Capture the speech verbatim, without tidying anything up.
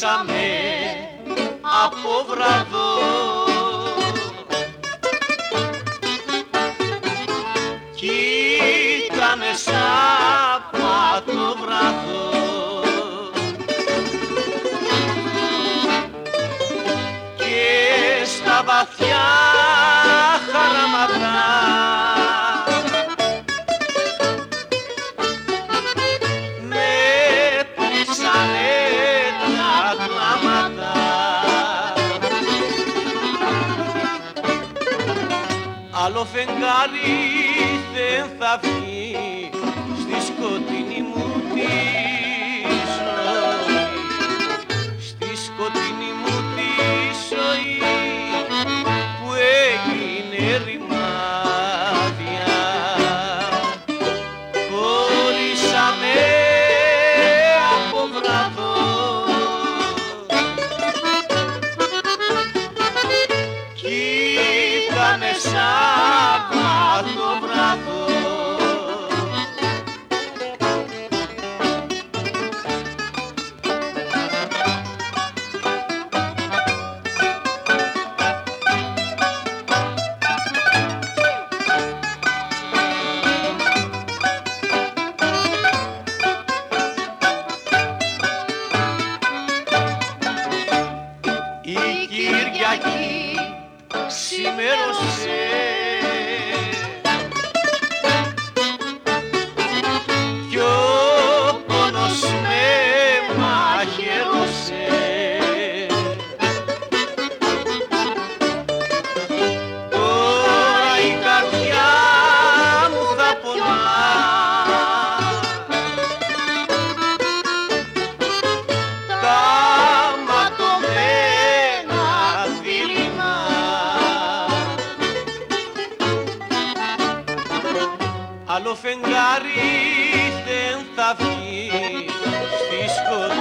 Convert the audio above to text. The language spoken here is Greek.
χωρίσαμε από βραδό. Κι ήτανε Σάββατο βραδό και στα βαθιά χαραματά με πλήσανε τα κλάματα. Άλλο φεγγάρι δεν θα βγει στη σκοτεινή μου τη ζωή, στη σκοτεινή μου τη ζωή που έγινε ρημάδια. Χωρίσαμε από βραδό κι ήτανε Σάββατο βραδό. Η Κυριακή ξημέρωσε κι ο πόνος με μαχαιρώσε. Τώρα η καρδιά μου θα πονά τα ματωμένα δειλινά. Άλλο φεγγάρι δεν θα βγει στη σκοτεινή